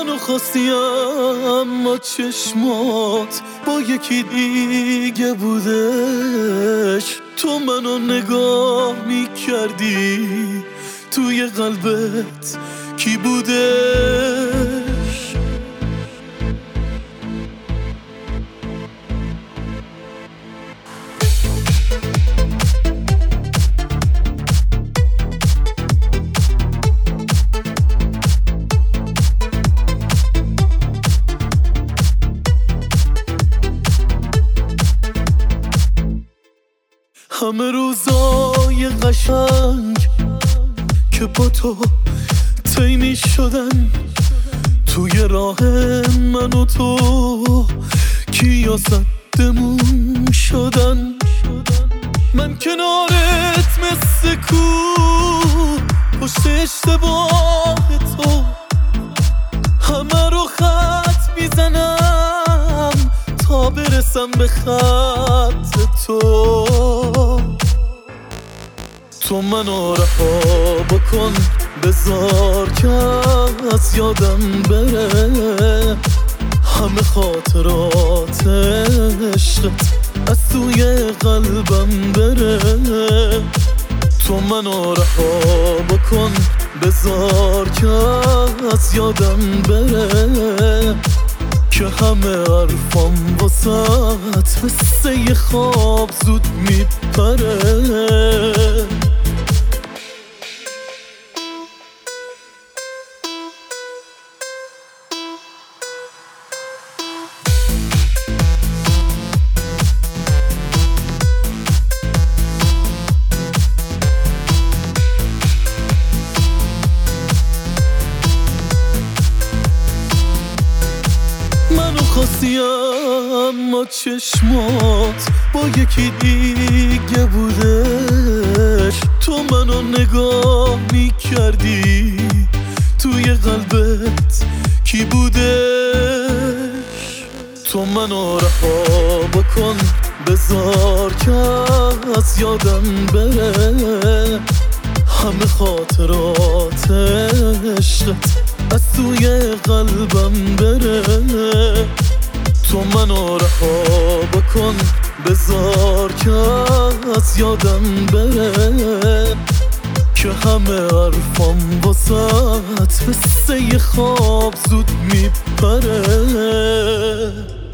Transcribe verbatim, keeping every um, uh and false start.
منو خواستی اما چشمات با یکی دیگه بودش. تو منو نگاه میکردی توی قلبت کی بودش؟ همه روزای قشنگ که با تو طی می شدن توی راه من و تو کیا صدمون شدن. من کنارت مثل کوه پشت اشتباه تو همه رو خط میزنم تا برسم به خط تو. تو منو رها بکن بذار که از یادم بره همه خاطرات عشقت از توی قلبم بره. تو منو رها بکن بذار که از یادم بره که همه حرفام واسه مثل یه خواب زود میپره. منو خواستی اما چشمات با یکی دیگه بودش. تو منو نگاه میکردی توی قلبت کی بودش؟ تو منو رها بکن بذار که از یادم بره همه خاطرات عشقت از توی قلبم بره. تو منو رها بکن بذار که از یادم بره که همه حرفام واسه مثل یه خواب زود میپره.